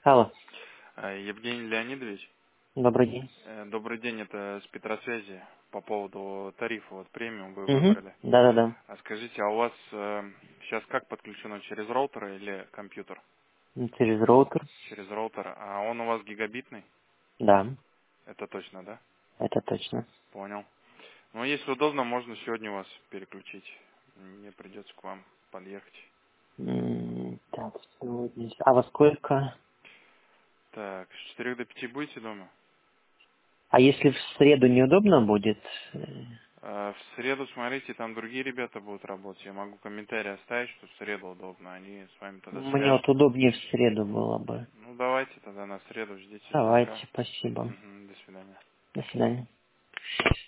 Алло, Евгений Леонидович, добрый день. добрый день, это с Петросвязи по поводу тарифа, вот премиум вы Угу. выбрали. Да-да-да. А скажите, а у вас сейчас как подключено, через роутер или компьютер? Через роутер. Через роутер, а он у вас гигабитный? Да, Это точно, да? это точно. Понял. Ну, если удобно, можно сегодня вас переключить. Мне придется к вам подъехать. Так, сегодня... А во сколько? Так, с 4 до 5 будете дома? А если в среду неудобно будет? В среду, смотрите, там другие ребята будут работать. Я могу комментарий оставить, что в среду удобно. Они с вами тогда Мне вот свяжутся. удобнее в среду было бы. Ну, давайте тогда на среду ждите Давайте, звонка. спасибо. До свидания. До свидания.